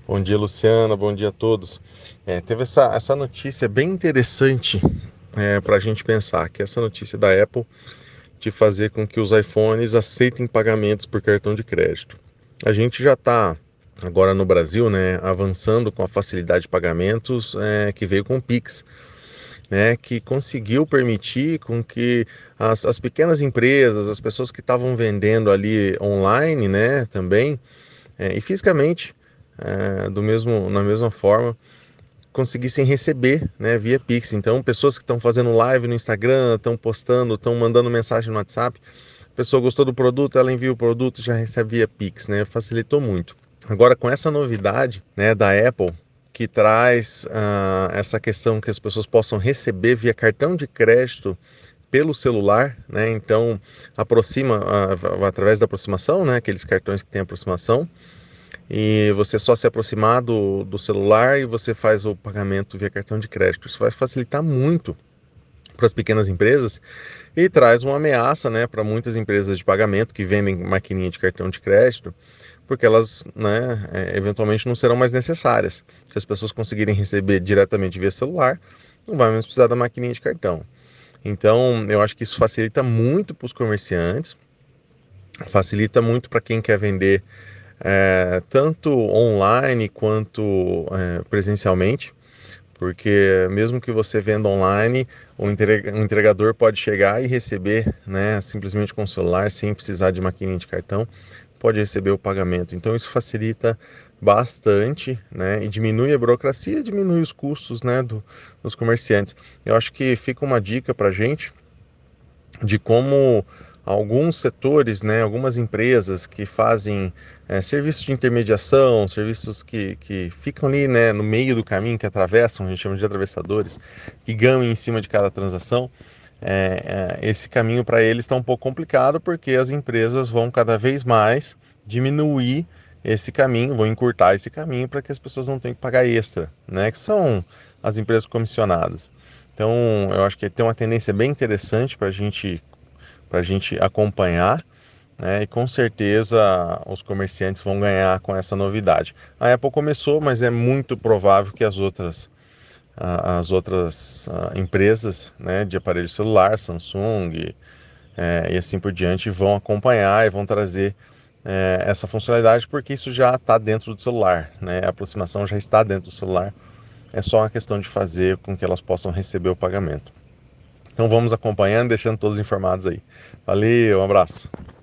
Bom dia, Luciana. Bom dia a todos. Teve essa notícia bem interessante para a gente pensar, que é essa notícia da Apple de fazer com que os iPhones aceitem pagamentos por cartão de crédito. A gente já está agora no Brasil, né, avançando com a facilidade de pagamentos que veio com o Pix, né, que conseguiu permitir com que as pequenas empresas, as pessoas que estavam vendendo ali online, né, também e fisicamente, na mesma forma, conseguissem receber, né, via Pix. Então, pessoas que estão fazendo live no Instagram, estão postando, estão mandando mensagem no WhatsApp, a pessoa gostou do produto, ela envia o produto, já recebe via Pix, né? Facilitou muito. Agora, com essa novidade, né, da Apple, que traz essa questão que as pessoas possam receber via cartão de crédito pelo celular, né? Então, aproxima através da aproximação, né? Aqueles cartões que têm aproximação, e você só se aproximar do celular e você faz o pagamento via cartão de crédito. Isso vai facilitar muito para as pequenas empresas e traz uma ameaça, né, para muitas empresas de pagamento que vendem maquininha de cartão de crédito, porque elas, né, eventualmente não serão mais necessárias. Se as pessoas conseguirem receber diretamente via celular, não vai mais precisar da maquininha de cartão. Então, eu acho que isso facilita muito para os comerciantes, facilita muito para quem quer vender tanto online quanto presencialmente, porque mesmo que você venda online, o entregador pode chegar e receber, né, simplesmente com o celular, sem precisar de maquininha de cartão, pode receber o pagamento. Então isso facilita bastante, né, e diminui a burocracia, diminui os custos, né, dos comerciantes. Eu acho que fica uma dica para a gente de como alguns setores, né, algumas empresas que fazem serviços de intermediação, serviços que ficam ali, né, no meio do caminho, que atravessam, a gente chama de atravessadores, que ganham em cima de cada transação, esse caminho para eles está um pouco complicado, porque as empresas vão cada vez mais diminuir esse caminho, vão encurtar esse caminho para que as pessoas não tenham que pagar extra, né, que são as empresas comissionadas. Então, eu acho que tem uma tendência bem interessante para a gente acompanhar, né? E com certeza os comerciantes vão ganhar com essa novidade. A Apple começou, mas é muito provável que as outras empresas, né, de aparelho celular, Samsung, e assim por diante, vão acompanhar e vão trazer essa funcionalidade, porque isso já está dentro do celular, né? A aproximação já está dentro do celular. É só uma questão de fazer com que elas possam receber o pagamento. Então vamos acompanhando, deixando todos informados aí. Valeu, um abraço.